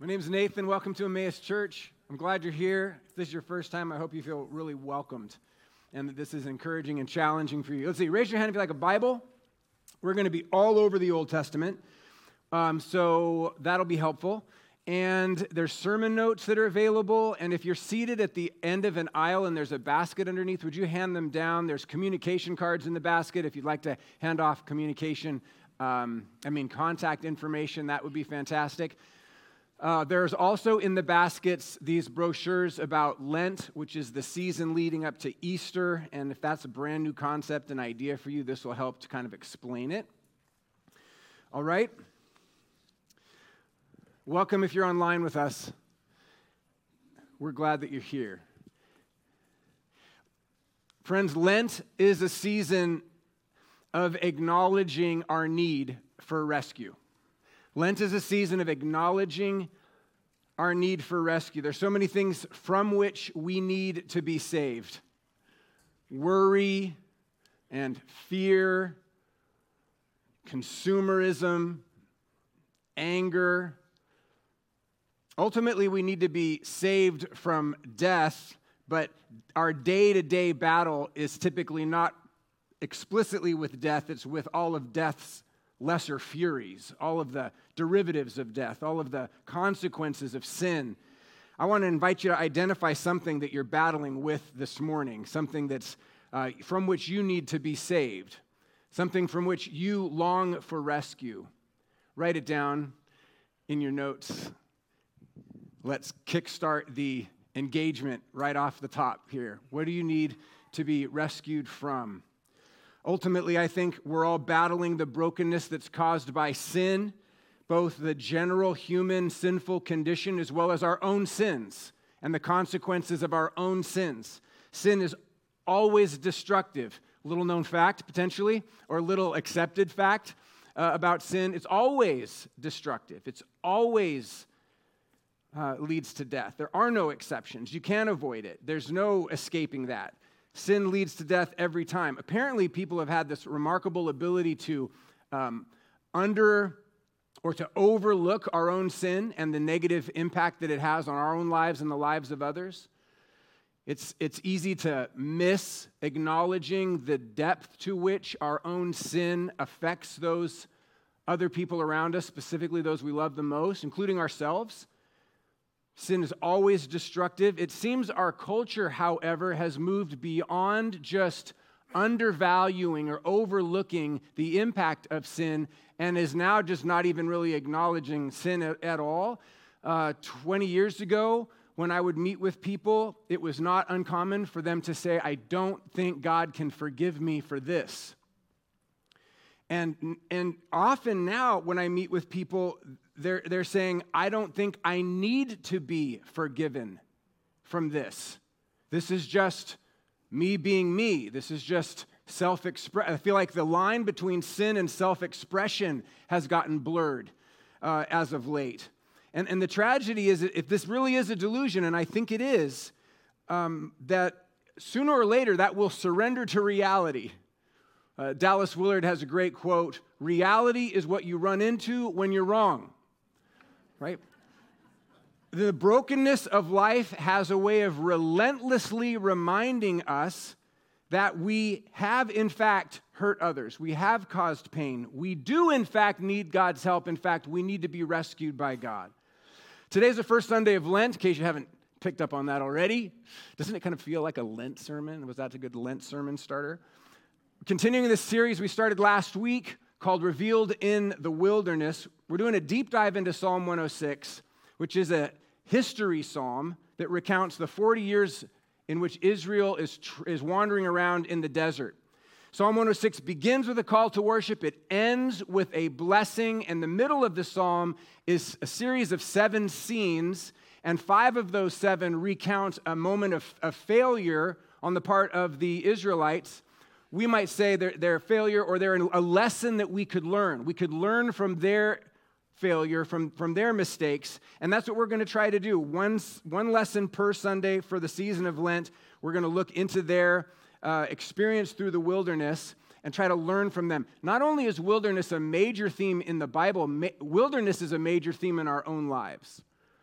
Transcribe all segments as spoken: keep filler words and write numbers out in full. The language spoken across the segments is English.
My name is Nathan. Welcome to Emmaus Church. I'm glad you're here. If this is your first time, I hope you feel really welcomed and that this is encouraging and challenging for you. Let's see, raise your hand if you like a Bible. We're going to be all over the Old Testament, um, so that'll be helpful. And there's sermon notes that are available, and if you're seated at the end of an aisle and there's a basket underneath, would you hand them down? There's communication cards in the basket. If you'd like to hand off communication, um, I mean contact information, that would be fantastic. Uh, there's also in the baskets these brochures about Lent, which is the season leading up to Easter. And if that's a brand new concept and idea for you, this will help to kind of explain it. All right. Welcome if you're online with us. We're glad that you're here. Friends, Lent is a season of acknowledging our need for rescue. Lent is a season of acknowledging our need for rescue. There's so many things from which we need to be saved. Worry and fear, consumerism, anger. Ultimately, we need to be saved from death, but our day-to-day battle is typically not explicitly with death. It's with all of death's lesser furies, all of the derivatives of death, all of the consequences of sin. I want to invite you to identify something that you're battling with this morning, something that's uh, from which you need to be saved, something from which you long for rescue. Write it down in your notes. Let's kickstart the engagement right off the top here. What do you need to be rescued from? Ultimately, I think we're all battling the brokenness that's caused by sin, both the general human sinful condition as well as our own sins and the consequences of our own sins. Sin is always destructive. Little known fact, potentially, or little accepted fact uh, about sin. It's always destructive. It's always uh, leads to death. There are no exceptions. You can't avoid it. There's no escaping that. Sin leads to death every time. Apparently, people have had this remarkable ability to um, under or to overlook our own sin and the negative impact that it has on our own lives and the lives of others. It's, it's easy to miss acknowledging the depth to which our own sin affects those other people around us, specifically those we love the most, including ourselves. Sin is always destructive. It seems our culture, however, has moved beyond just undervaluing or overlooking the impact of sin and is now just not even really acknowledging sin at, at all. Uh, twenty years ago, when I would meet with people, it was not uncommon for them to say, "I don't think God can forgive me for this." And, and often now when I meet with people, they're, they're saying, "I don't think I need to be forgiven from this. This is just me being me. This is just self-expression." I feel like the line between sin and self-expression has gotten blurred uh, as of late. And, and the tragedy is, if this really is a delusion, and I think it is, um, that sooner or later that will surrender to reality. Uh, Dallas Willard has a great quote, "Reality is what you run into when you're wrong." Right? The brokenness of life has a way of relentlessly reminding us that we have, in fact, hurt others. We have caused pain. We do, in fact, need God's help. In fact, we need to be rescued by God. Today's the first Sunday of Lent, in case you haven't picked up on that already. Doesn't it kind of feel like a Lent sermon? Was that a good Lent sermon starter? Continuing this series we started last week called Revealed in the Wilderness, we're doing a deep dive into Psalm one oh six, which is a history psalm that recounts the forty years in which Israel is, tr- is wandering around in the desert. Psalm one oh six begins with a call to worship. It ends with a blessing, and the middle of the psalm is a series of seven scenes, and five of those seven recount a moment of, of failure on the part of the Israelites. We might say they're, they're a failure or they're a lesson that we could learn. We could learn from their failure, from, from their mistakes, and that's what we're going to try to do. One, one lesson per Sunday for the season of Lent. We're going to look into their uh, experience through the wilderness and try to learn from them. Not only is wilderness a major theme in the Bible, ma- wilderness is a major theme in our own lives.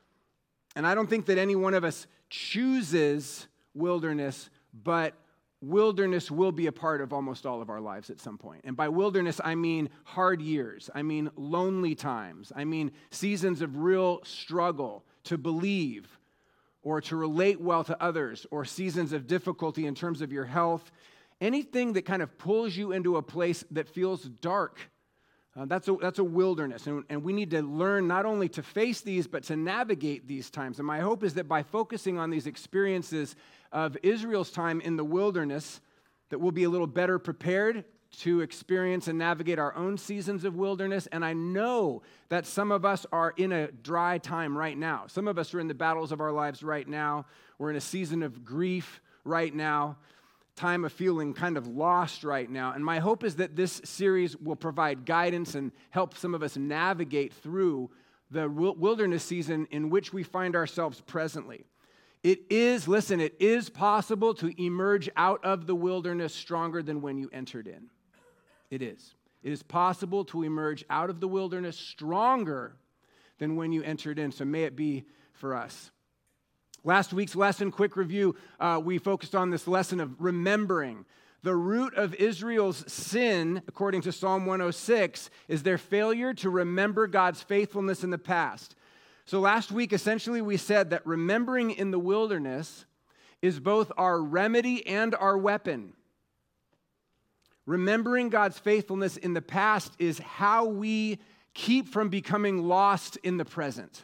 And I don't think that any one of us chooses wilderness, but wilderness will be a part of almost all of our lives at some point. And by wilderness, I mean hard years. I mean lonely times. I mean seasons of real struggle to believe or to relate well to others, or seasons of difficulty in terms of your health. Anything that kind of pulls you into a place that feels dark. Uh, that's, a, that's a wilderness. And, and we need to learn not only to face these, but to navigate these times. And my hope is that by focusing on these experiences of Israel's time in the wilderness, that we'll be a little better prepared to experience and navigate our own seasons of wilderness. And I know that some of us are in a dry time right now. Some of us are in the battles of our lives right now. We're in a season of grief right now, time of feeling kind of lost right now. And my hope is that this series will provide guidance and help some of us navigate through the wilderness season in which we find ourselves presently. It is, listen, it is possible to emerge out of the wilderness stronger than when you entered in. It is. It is possible to emerge out of the wilderness stronger than when you entered in. So may it be for us. Last week's lesson, quick review, uh, we focused on this lesson of remembering. The root of Israel's sin, according to Psalm one oh six, is their failure to remember God's faithfulness in the past. So last week, essentially, we said that remembering in the wilderness is both our remedy and our weapon. Remembering God's faithfulness in the past is how we keep from becoming lost in the present.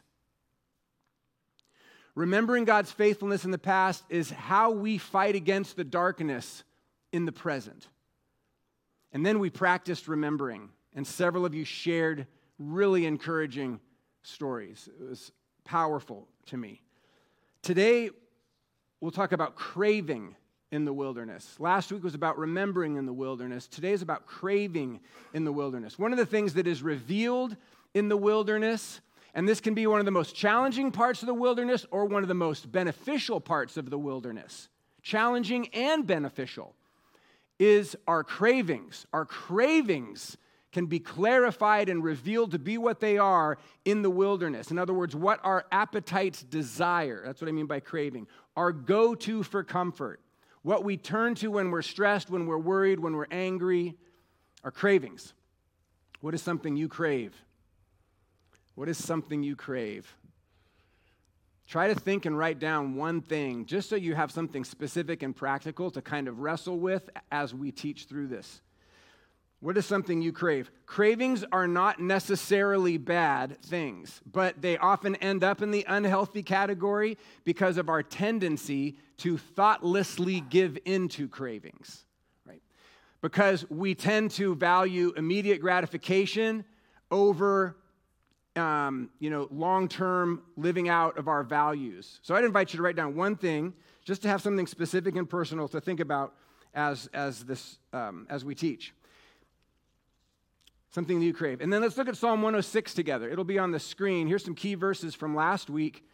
Remembering God's faithfulness in the past is how we fight against the darkness in the present. And then we practiced remembering, and several of you shared really encouraging stories. It was powerful to me. Today, we'll talk about craving in the wilderness. Last week was about remembering in the wilderness. Today is about craving in the wilderness. One of the things that is revealed in the wilderness, and this can be one of the most challenging parts of the wilderness or one of the most beneficial parts of the wilderness, challenging and beneficial, is our cravings. Our cravings can be clarified and revealed to be what they are in the wilderness. In other words, what our appetites desire. That's what I mean by craving. Our go-to for comfort. What we turn to when we're stressed, when we're worried, when we're angry. Our cravings. What is something you crave? What is something you crave? Try to think and write down one thing, just so you have something specific and practical to kind of wrestle with as we teach through this. What is something you crave? Cravings are not necessarily bad things, but they often end up in the unhealthy category because of our tendency to thoughtlessly give into cravings, right? Because we tend to value immediate gratification over um, you know, long-term living out of our values. So I'd invite you to write down one thing, just to have something specific and personal to think about as, as, this, um, as we teach. Something that you crave. And then let's look at Psalm one oh six together. It'll be on the screen. Here's some key verses from last week.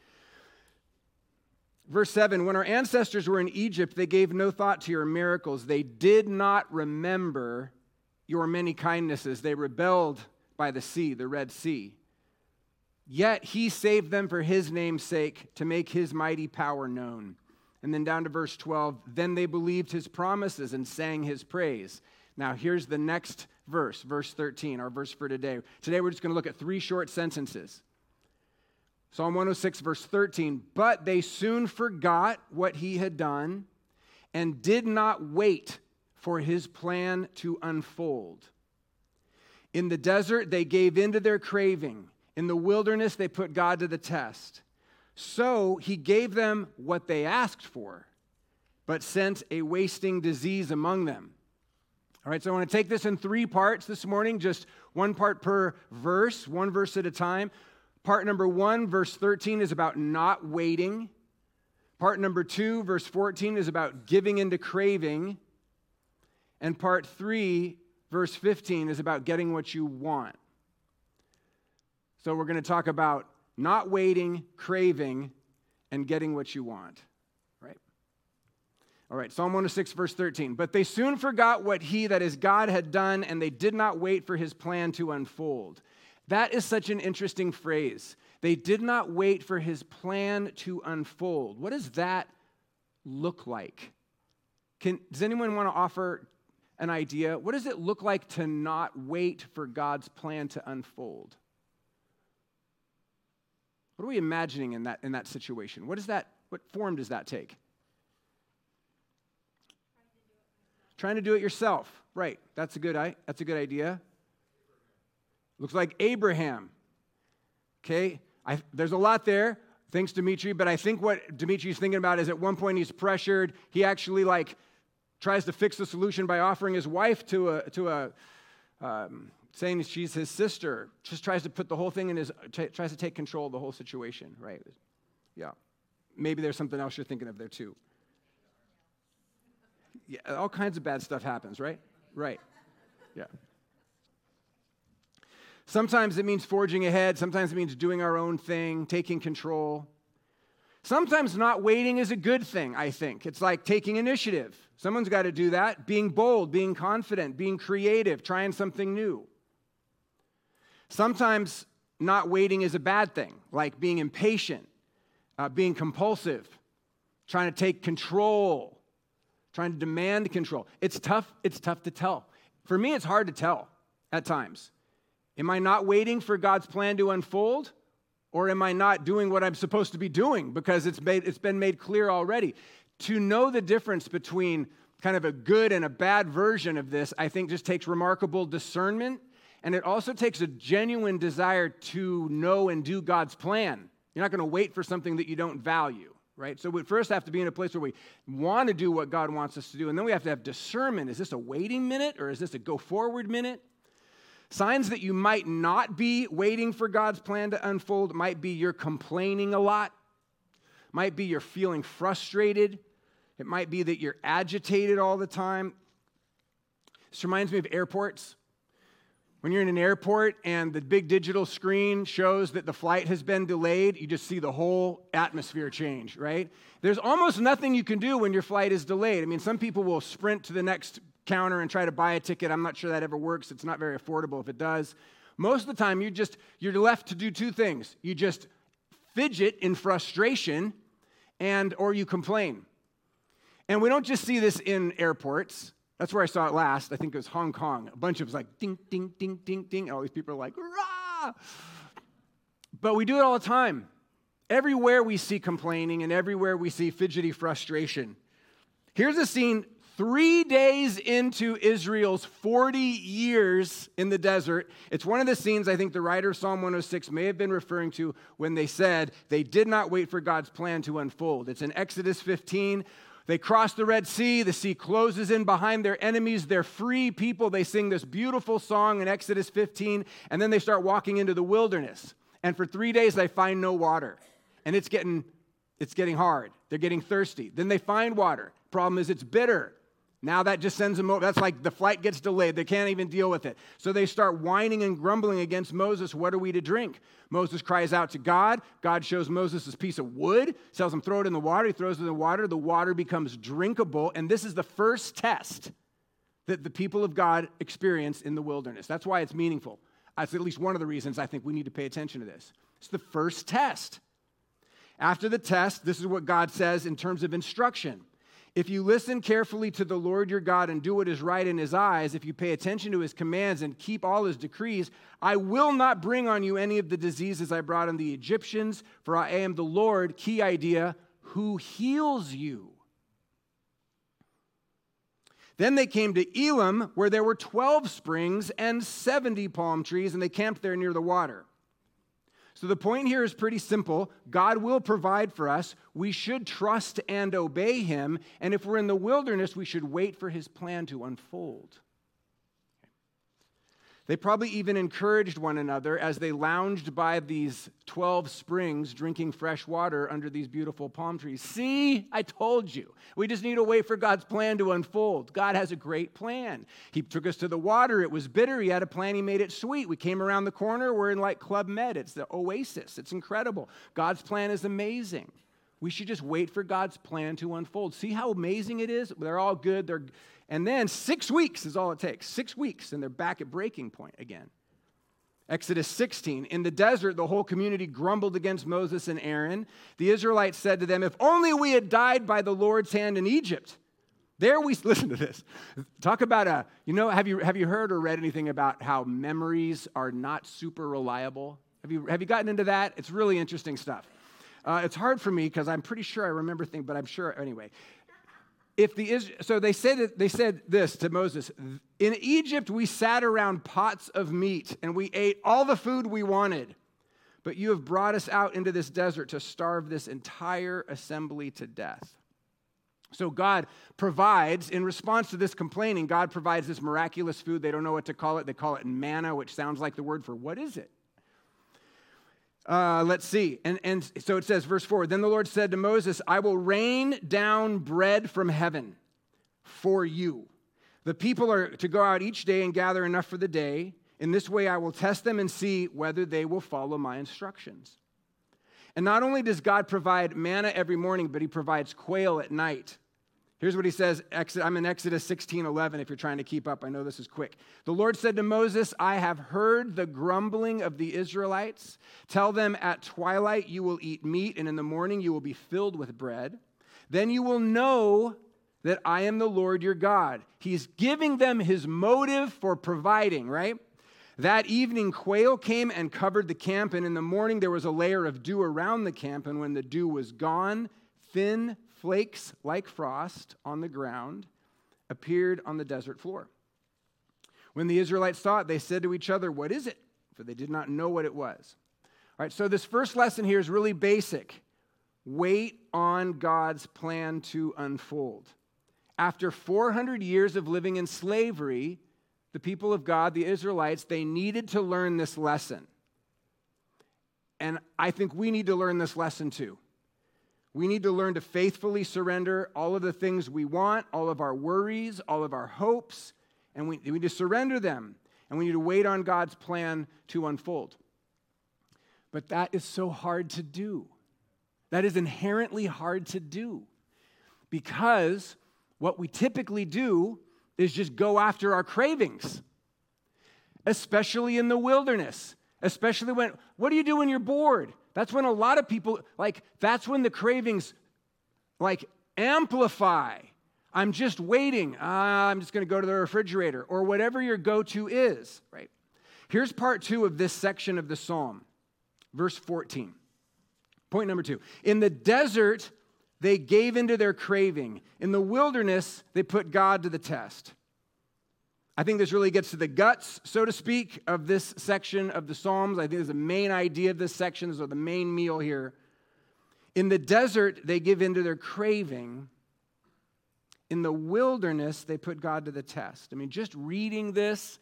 Verse seven, when our ancestors were in Egypt, they gave no thought to your miracles. They did not remember your many kindnesses. They rebelled by the sea, the Red Sea. Yet he saved them for his name's sake, to make his mighty power known. And then down to verse twelve, then they believed his promises and sang his praise. Now here's the next verse, verse thirteen, our verse for today. Today we're just going to look at three short sentences. Psalm one oh six, verse thirteen, but they soon forgot what he had done and did not wait for his plan to unfold. In the desert, they gave in to their craving. In the wilderness, they put God to the test. So he gave them what they asked for, but sent a wasting disease among them. All right, so I want to take this in three parts this morning, just one part per verse, one verse at a time. Part number one, verse thirteen, is about not waiting. Part number two, verse fourteen, is about giving into craving. And part three, verse fifteen, is about getting what you want. So we're going to talk about not waiting, craving, and getting what you want. Right? All right, Psalm one oh six, verse thirteen. But they soon forgot what he, that is God, had done, and they did not wait for his plan to unfold. That is such an interesting phrase. They did not wait for his plan to unfold. What does that look like? Can, does anyone want to offer an idea? What does it look like to not wait for God's plan to unfold? What are we imagining in that, in that situation? What is that? What form does that take? Trying to do it yourself. Right. That's a good, that's a good idea. Looks like Abraham. Okay. I, there's a lot there. Thanks, Dimitri. But I think what Dimitri's thinking about is at one point he's pressured. He actually like tries to fix the solution by offering his wife to a, to a um, saying she's his sister. Just tries to put the whole thing in his, t- tries to take control of the whole situation. Right. Yeah. Maybe there's something else you're thinking of there too. Yeah. All kinds of bad stuff happens, right? Right. Yeah. Sometimes it means forging ahead. Sometimes it means doing our own thing, taking control. Sometimes not waiting is a good thing, I think. It's like taking initiative. Someone's got to do that. Being bold, being confident, being creative, trying something new. Sometimes not waiting is a bad thing, like being impatient, uh, being compulsive, trying to take control, trying to demand control. It's tough. It's tough to tell. For me, it's hard to tell at times. Am I not waiting for God's plan to unfold? Or am I not doing what I'm supposed to be doing because it's made, it's been made clear already? To know the difference between kind of a good and a bad version of this, I think just takes remarkable discernment. And it also takes a genuine desire to know and do God's plan. You're not going to wait for something that you don't value, right? So we first have to be in a place where we want to do what God wants us to do. And then we have to have discernment. Is this a waiting minute or is this a go forward minute? Signs that you might not be waiting for God's plan to unfold might be you're complaining a lot, might be you're feeling frustrated, it might be that you're agitated all the time. This reminds me of airports. When you're in an airport and the big digital screen shows that the flight has been delayed, you just see the whole atmosphere change, right? There's almost nothing you can do when your flight is delayed. I mean, some people will sprint to the next counter and try to buy a ticket. I'm not sure that ever works. It's not very affordable if it does. Most of the time, you just, you're left to do two things. You just fidget in frustration and or you complain. And we don't just see this in airports. That's where I saw it last. I think it was Hong Kong. A bunch of it was like ding, ding, ding, ding, ding. And all these people are like, rah! But we do it all the time. Everywhere we see complaining and everywhere we see fidgety frustration. Here's a scene three days into Israel's forty years in the desert. It's one of the scenes I think the writer of Psalm one oh six may have been referring to when they said they did not wait for God's plan to unfold. It's in Exodus fifteen. They cross the Red Sea. The sea closes in behind their enemies. They're free people. They sing this beautiful song in Exodus fifteen, and then they start walking into the wilderness. And for three days, they find no water. And it's getting, it's getting hard. They're getting thirsty. Then they find water. Problem is it's bitter. Now that just sends them over. That's like the flight gets delayed. They can't even deal with it. So they start whining and grumbling against Moses. What are we to drink? Moses cries out to God. God shows Moses this piece of wood, tells him throw it in the water. He throws it in the water. The water becomes drinkable. And this is the first test that the people of God experience in the wilderness. That's why it's meaningful. That's at least one of the reasons I think we need to pay attention to this. It's the first test. After the test, this is what God says in terms of instruction. If you listen carefully to the Lord your God and do what is right in his eyes, if you pay attention to his commands and keep all his decrees, I will not bring on you any of the diseases I brought on the Egyptians, for I am the Lord, key idea, who heals you. Then they came to Elim, where there were twelve springs and seventy palm trees, and they camped there near the water. So the point here is pretty simple. God will provide for us. We should trust and obey him. And if we're in the wilderness, we should wait for his plan to unfold. They probably even encouraged one another as they lounged by these twelve springs drinking fresh water under these beautiful palm trees. See, I told you. We just need to wait for God's plan to unfold. God has a great plan. He took us to the water. It was bitter. He had a plan. He made it sweet. We came around the corner. We're in like Club Med. It's the oasis. It's incredible. God's plan is amazing. We should just wait for God's plan to unfold. See how amazing it is? They're all good. They're And then six weeks is all it takes. Six weeks, and they're back at breaking point again. Exodus sixteen, in the desert, the whole community grumbled against Moses and Aaron. The Israelites said to them, if only we had died by the Lord's hand in Egypt. There we, listen to this. Talk about a, you know, have you, have you heard or read anything about how memories are not super reliable? Have you, have you gotten into that? It's really interesting stuff. Uh, it's hard for me because I'm pretty sure I remember things, but I'm sure, anyway. If the so they said they said this to Moses, in Egypt we sat around pots of meat and we ate all the food we wanted, but you have brought us out into this desert to starve this entire assembly to death. So God provides, in response to this complaining, God provides this miraculous food. They don't know what to call it. They call it manna, which sounds like the word for what is it? Uh, let's see. And, and so it says, verse four, then the Lord said to Moses, I will rain down bread from heaven for you. The people are to go out each day and gather enough for the day. In this way, I will test them and see whether they will follow my instructions. And not only does God provide manna every morning, but he provides quail at night. Here's what he says. I'm in Exodus sixteen eleven if you're trying to keep up. I know this is quick. The Lord said to Moses, I have heard the grumbling of the Israelites. Tell them at twilight you will eat meat, and in the morning you will be filled with bread. Then you will know that I am the Lord your God. He's giving them his motive for providing, right? That evening, quail came and covered the camp, and in the morning there was a layer of dew around the camp, and when the dew was gone, thin flakes like frost on the ground appeared on the desert floor. When the Israelites saw it, they said to each other, what is it? For they did not know what it was. All right, so this first lesson here is really basic. Wait on God's plan to unfold. After four hundred years of living in slavery, the people of God, the Israelites, they needed to learn this lesson. And I think we need to learn this lesson too. We need to learn to faithfully surrender all of the things we want, all of our worries, all of our hopes, and we, we need to surrender them, and we need to wait on God's plan to unfold. But that is so hard to do. That is inherently hard to do because what we typically do is just go after our cravings, especially in the wilderness, especially when, what do you do when you're bored? That's when a lot of people, like, that's when the cravings, like, amplify. I'm just waiting. Uh, I'm just going to go to the refrigerator or whatever your go-to is, right? Here's part two of this section of the psalm, verse fourteen. Point number two. In the desert, they gave into their craving. In the wilderness, they put God to the test. I think this really gets to the guts, so to speak, of this section of the Psalms. I think this is the main idea of this section. This is the main meal here. In the desert, they give into their craving. In the wilderness, they put God to the test. I mean, just reading this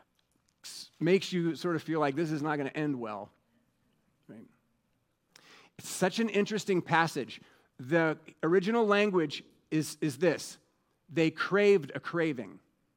makes you sort of feel like this is not going to end well. Right? It's such an interesting passage. The original language is, is this. They craved a craving,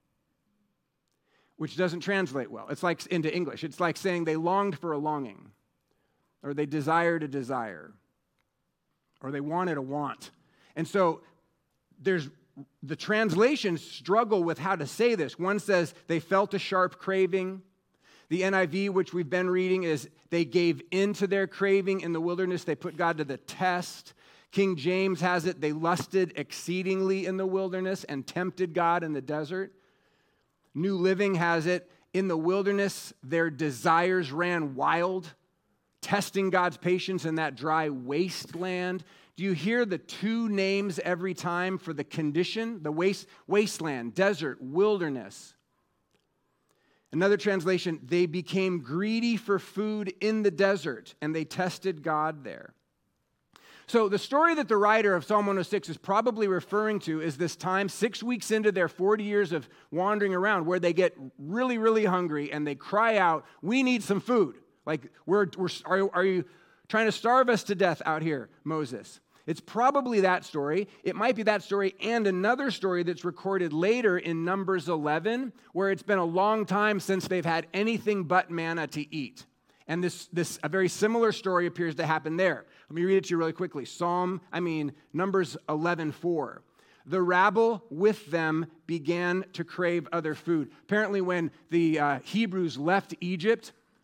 which doesn't translate well. It's like into English. It's like saying they longed for a longing, or they desired a desire, or they wanted a want. And so there's the translations struggle with how to say this. One says they felt a sharp craving. The N I V, which we've been reading, is they gave into their craving in the wilderness. They put God to the test. King James has it, they lusted exceedingly in the wilderness and tempted God in the desert. New Living has it, in the wilderness, their desires ran wild, testing God's patience in that dry wasteland. Do you hear the two names every time for the condition? The waste, wasteland, desert, wilderness. Another translation, they became greedy for food in the desert, and they tested God there. So the story that the writer of Psalm one oh six is probably referring to is this time, six weeks into their forty years of wandering around, where they get really, really hungry and they cry out, we need some food. Like, we're, we're are, are you trying to starve us to death out here, Moses? It's probably that story. It might be that story and another story that's recorded later in Numbers eleven, where it's been a long time since they've had anything but manna to eat. And this, this a very similar story appears to happen there. Let me read it to you really quickly. Psalm, I mean, Numbers eleven four. The rabble with them began to crave other food. Apparently, when the uh, Hebrews left Egypt,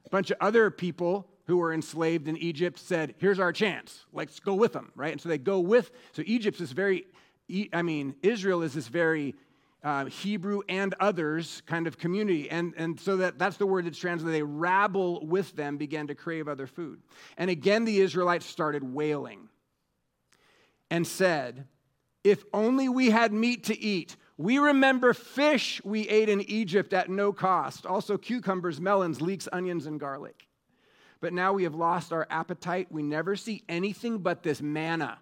bunch of other people who were enslaved in Egypt said, here's our chance. Let's go with them, right? And so they go with, so Egypt's this very, I mean, Israel is this very uh, Hebrew and others kind of community. And, and so that, that's the word that's translated. They rabble with them, began to crave other food. And again, the Israelites started wailing and said, if only we had meat to eat. We remember fish we ate in Egypt at no cost. Also cucumbers, melons, leeks, onions, and garlic. But now we have lost our appetite. We never see anything but this manna.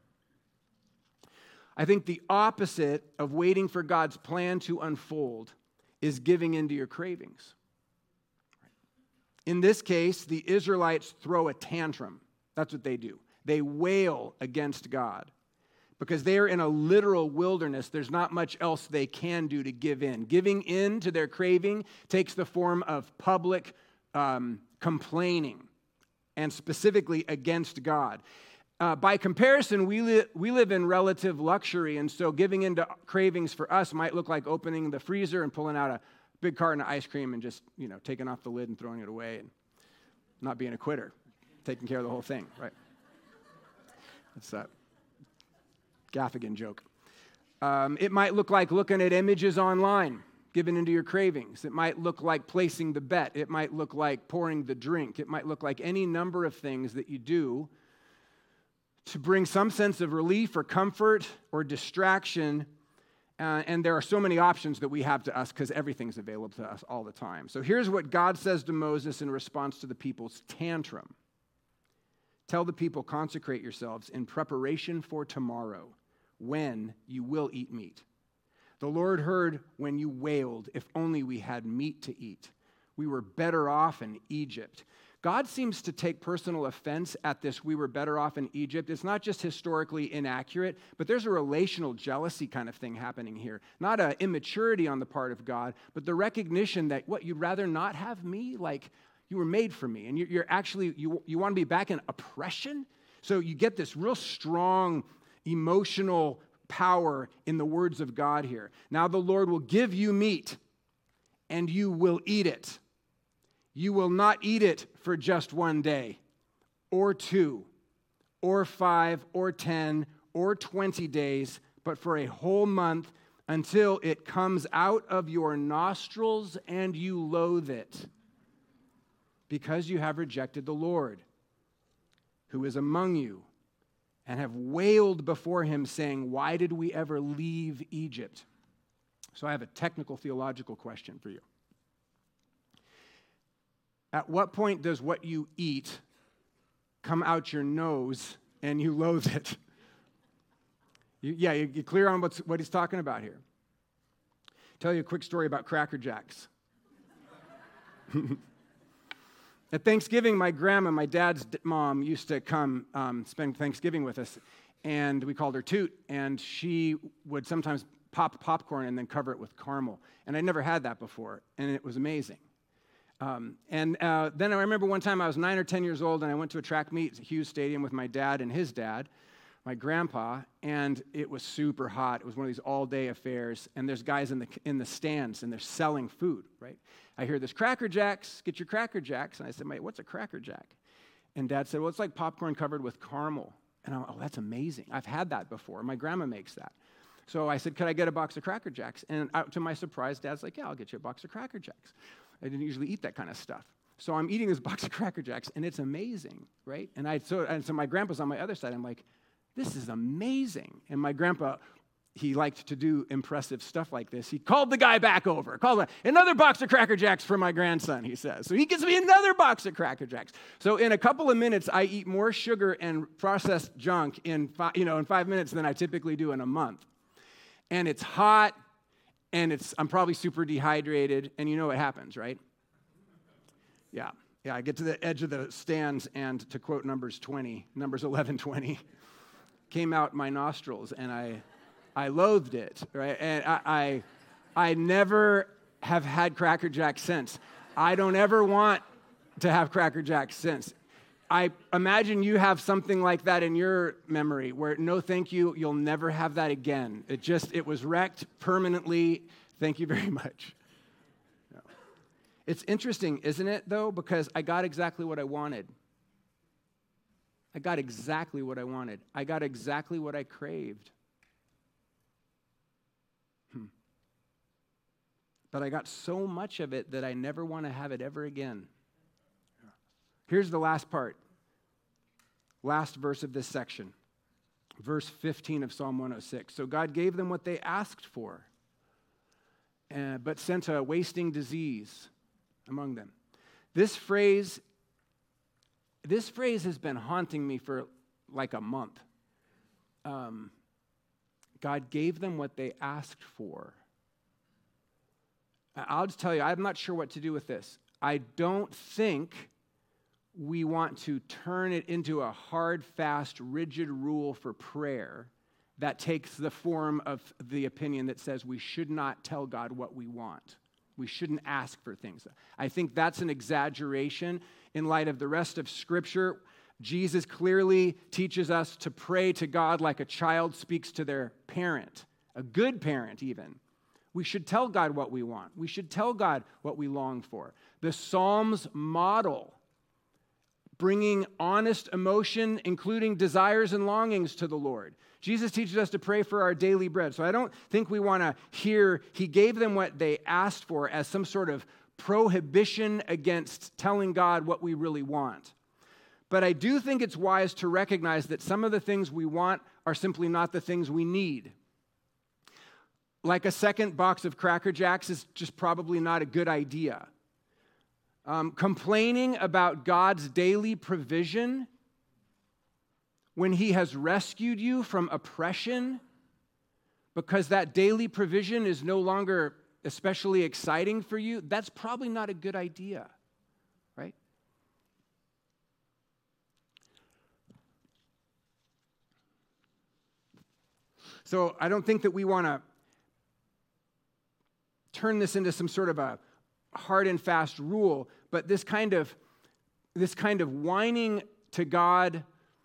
I think the opposite of waiting for God's plan to unfold is giving into your cravings. In this case, the Israelites throw a tantrum. That's what they do. They wail against God because they are in a literal wilderness. There's not much else they can do to give in. Giving in to their craving takes the form of public um, complaining, and specifically against God. Uh, by comparison, we, li- we live in relative luxury, and so giving into cravings for us might look like opening the freezer and pulling out a big carton of ice cream and just, you know, taking off the lid and throwing it away and not being a quitter, taking care of the whole thing, right? That's that Gaffigan joke. Um, it might look like looking at images online, giving into your cravings. It might look like placing the bet. It might look like pouring the drink. It might look like any number of things that you do to bring some sense of relief or comfort or distraction. Uh, and there are so many options that we have to us because everything's available to us all the time. So here's what God says to Moses in response to the people's tantrum. Tell the people, consecrate yourselves in preparation for tomorrow when you will eat meat. The Lord heard when you wailed, if only we had meat to eat. We were better off in Egypt. God seems to take personal offense at this, we were better off in Egypt. It's not just historically inaccurate, but there's a relational jealousy kind of thing happening here. Not an immaturity on the part of God, but the recognition that, what, you'd rather not have me? Like, you were made for me, and you're, you're actually, you, you want to be back in oppression? So you get this real strong emotional power in the words of God here. Now the Lord will give you meat, and you will eat it. You will not eat it for just one day, or two, or five, or ten, or twenty days, but for a whole month until it comes out of your nostrils and you loathe it, because you have rejected the Lord, who is among you, and have wailed before him, saying, why did we ever leave Egypt? So I have a technical theological question for you. At what point does what you eat come out your nose and you loathe it? You, yeah, you, you're clear on what's, what he's talking about here. Tell you a quick story about Cracker Jacks. At Thanksgiving, my grandma, my dad's mom, used to come um, spend Thanksgiving with us, and we called her Toot, and she would sometimes pop popcorn and then cover it with caramel. And I'd never had that before, and it was amazing. Um, and uh, then I remember one time I was nine or ten years old, and I went to a track meet at Hughes Stadium with my dad and his dad, my grandpa, and it was super hot. It was one of these all-day affairs, and there's guys in the in the stands, and they're selling food, right? I hear this, Cracker Jacks, get your Cracker Jacks. And I said, mate, what's a Cracker Jack? And Dad said, well, it's like popcorn covered with caramel. And I'm, oh, that's amazing. I've had that before. My grandma makes that. So I said, could I get a box of Cracker Jacks? And out to my surprise, Dad's like, yeah, I'll get you a box of Cracker Jacks. I didn't usually eat that kind of stuff. So I'm eating this box of Cracker Jacks, and it's amazing, right? And I so, and so my grandpa's on my other side. I'm like, this is amazing. And my grandpa, he liked to do impressive stuff like this. He called the guy back over, called him, another box of Cracker Jacks for my grandson, he says. So he gives me another box of Cracker Jacks. So in a couple of minutes, I eat more sugar and processed junk in five, you know, in five minutes than I typically do in a month. And it's hot, and it's I'm probably super dehydrated, and you know what happens, right? Yeah. Yeah, I get to the edge of the stands, and to quote Numbers twenty, Numbers eleven twenty, came out my nostrils, and I I loathed it, right? And I, I, I never have had Cracker Jacks since. I don't ever want to have Cracker Jacks since. I imagine you have something like that in your memory where, no, thank you, you'll never have that again. It just, it was wrecked permanently. Thank you very much. No. It's interesting, isn't it, though? Because I got exactly what I wanted. I got exactly what I wanted. I got exactly what I craved. Hmm. But I got so much of it that I never want to have it ever again. Here's the last part. Last verse of this section. Verse fifteen of Psalm one oh six. So God gave them what they asked for, uh, but sent a wasting disease among them. This phrase, this phrase has been haunting me for like a month. Um, God gave them what they asked for. I'll just tell you, I'm not sure what to do with this. I don't think we want to turn it into a hard, fast, rigid rule for prayer that takes the form of the opinion that says we should not tell God what we want. We shouldn't ask for things. I think that's an exaggeration in light of the rest of Scripture. Jesus clearly teaches us to pray to God like a child speaks to their parent, a good parent even. We should tell God what we want. We should tell God what we long for. The Psalms model bringing honest emotion, including desires and longings to the Lord. Jesus teaches us to pray for our daily bread. So I don't think we want to hear he gave them what they asked for as some sort of prohibition against telling God what we really want. But I do think it's wise to recognize that some of the things we want are simply not the things we need. Like a second box of Cracker Jacks is just probably not a good idea. Um, complaining about God's daily provision when he has rescued you from oppression because that daily provision is no longer especially exciting for you, that's probably not a good idea, right? So I don't think that we want to turn this into some sort of a hard and fast rule, but this kind of this kind of whining to God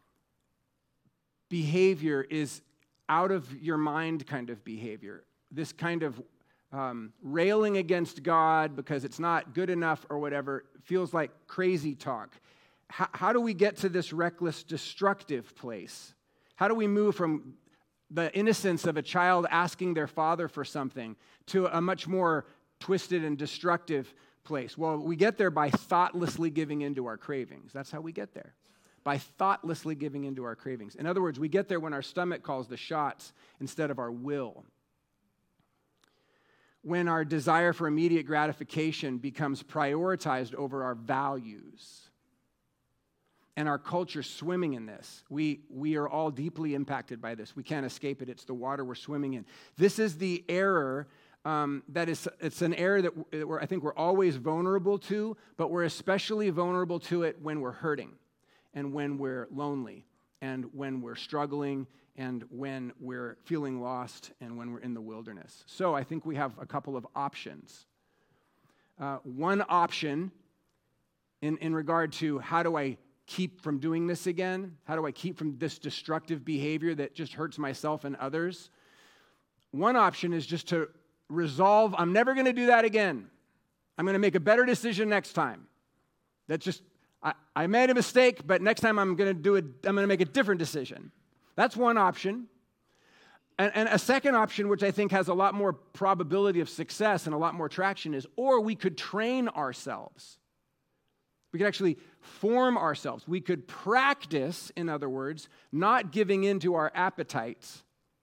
behavior is out of your mind kind of behavior. This kind of um, railing against God because it's not good enough or whatever feels like crazy talk. H- how do we get to this reckless, destructive place? How do we move from the innocence of a child asking their father for something to a much more twisted and destructive place? Well, we get there by thoughtlessly giving into our cravings. That's how we get there, by thoughtlessly giving into our cravings. In other words, we get there when our stomach calls the shots instead of our will. When our desire for immediate gratification becomes prioritized over our values. And our culture swimming in this. We, we are all deeply impacted by this. We can't escape it. It's the water we're swimming in. This is the error um, that is, it's an error that we're, I think we're always vulnerable to, but we're especially vulnerable to it when we're hurting and when we're lonely and when we're struggling and when we're feeling lost and when we're in the wilderness. So I think we have a couple of options. Uh, one option in, in regard to how do I keep from doing this again? How do I keep from this destructive behavior that just hurts myself and others? One option is just to resolve, I'm never going to do that again. I'm going to make a better decision next time. That's just, I, I made a mistake, but next time I'm going to do it, I'm going to make a different decision. That's one option. And, and a second option, which I think has a lot more probability of success and a lot more traction, is, or we could train ourselves. We could actually form ourselves. We could practice, in other words, not giving in to our appetites.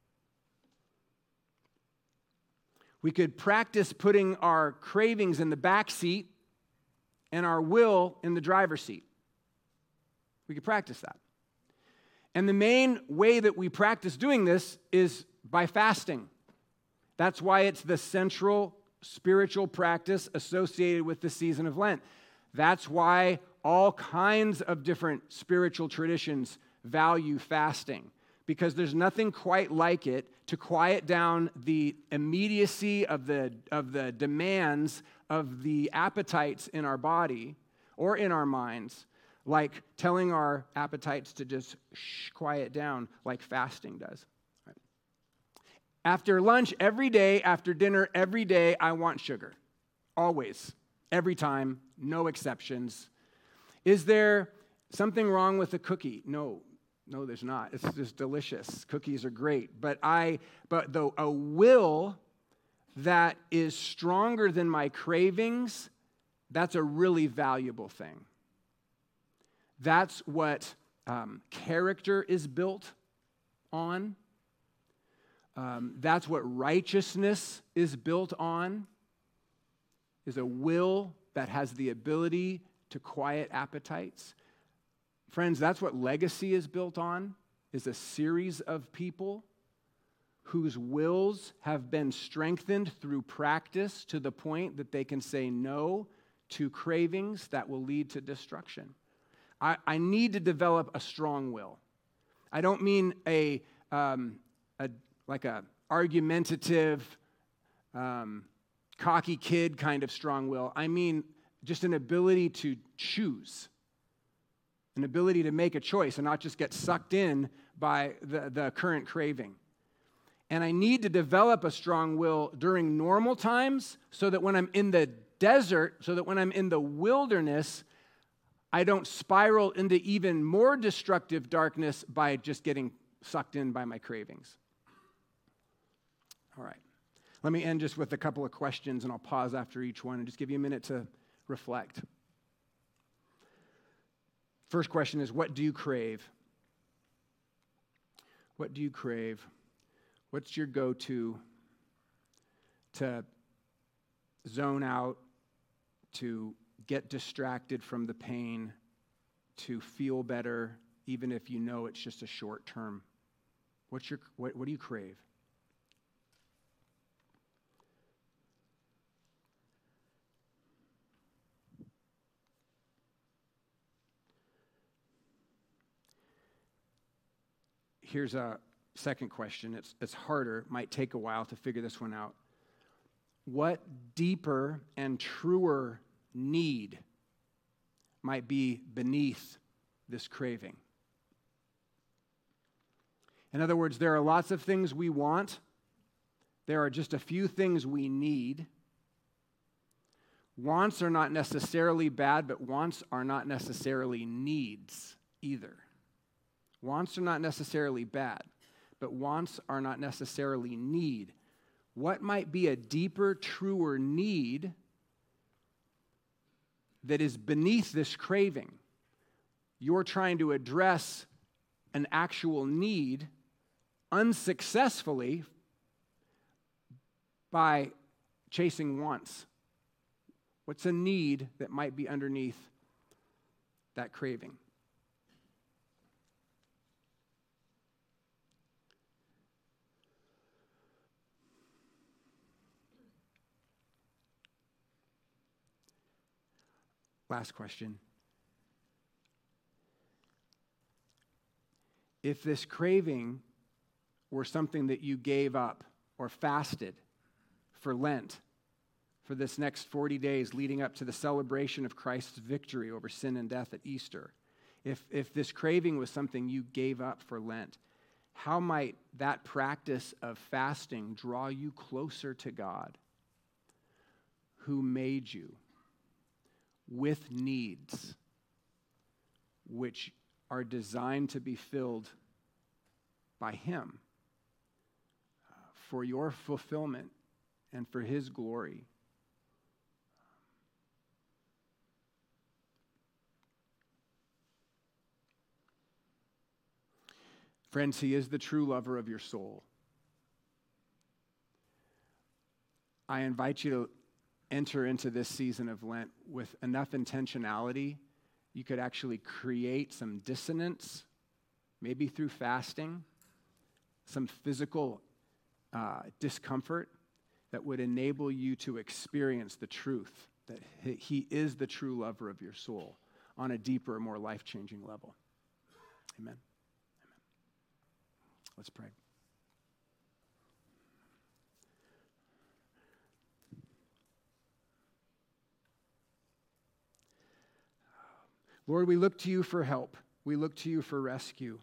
We could practice putting our cravings in the back seat and our will in the driver's seat. We could practice that. And the main way that we practice doing this is by fasting. That's why it's the central spiritual practice associated with the season of Lent. That's why all kinds of different spiritual traditions value fasting, because there's nothing quite like it to quiet down the immediacy of the, of the demands of the appetites in our body or in our minds, like telling our appetites to just shh, quiet down like fasting does. Right. After lunch every day, after dinner every day, I want sugar. Always. every time, no exceptions. Is there something wrong with a cookie? No, no, there's not. It's just delicious. Cookies are great. But I, but though a will that is stronger than my cravings, that's a really valuable thing. That's what um, character is built on. Um, that's what righteousness is built on, is a will that has the ability to quiet appetites. Friends, that's what legacy is built on, is a series of people whose wills have been strengthened through practice to the point that they can say no to cravings that will lead to destruction. I, I need to develop a strong will. I don't mean a, um, a like a argumentative, um, cocky kid kind of strong will. I mean just an ability to choose, an ability to make a choice and not just get sucked in by the, the current craving. And I need to develop a strong will during normal times so that when I'm in the desert, so that when I'm in the wilderness, I don't spiral into even more destructive darkness by just getting sucked in by my cravings. All right. Let me end just with a couple of questions, and I'll pause after each one and just give you a minute to reflect. First question is, what do you crave? What do you crave? What's your go-to to zone out, to get distracted from the pain, to feel better, even if you know it's just a short term? What's your what, what do you crave? Here's a second question. It's, it's harder, might take a while to figure this one out. What deeper and truer need might be beneath this craving? In other words, there are lots of things we want. There are just a few things we need. Wants are not necessarily bad, but wants are not necessarily needs either. Wants are not necessarily bad, but wants are not necessarily need. What might be a deeper, truer need that is beneath this craving? You're trying to address an actual need unsuccessfully by chasing wants. What's a need that might be underneath that craving? Last question. If this craving were something that you gave up or fasted for Lent, for this next forty days leading up to the celebration of Christ's victory over sin and death at Easter, if, if this craving was something you gave up for Lent, how might that practice of fasting draw you closer to God, who made you with needs which are designed to be filled by Him uh, for your fulfillment and for His glory? Friends, He is the true lover of your soul. I invite you to enter into this season of Lent with enough intentionality. You could actually create some dissonance, maybe through fasting, some physical uh, discomfort that would enable you to experience the truth that He is the true lover of your soul on a deeper, more life-changing level. Amen. Amen. Let's pray. Lord, we look to You for help. We look to You for rescue.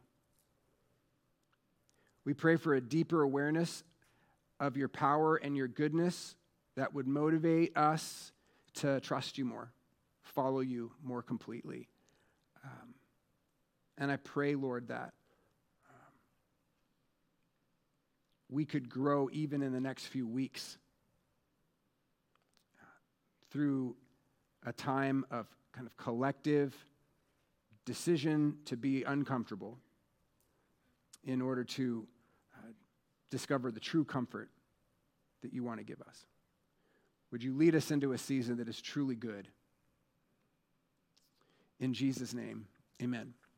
We pray for a deeper awareness of Your power and Your goodness that would motivate us to trust you more, follow you more completely. Um, and I pray, Lord, that um, we could grow even in the next few weeks uh, through a time of kind of collective decision to be uncomfortable in order to uh, discover the true comfort that you want to give us. Would you lead us into a season that is truly good? In Jesus' name, amen.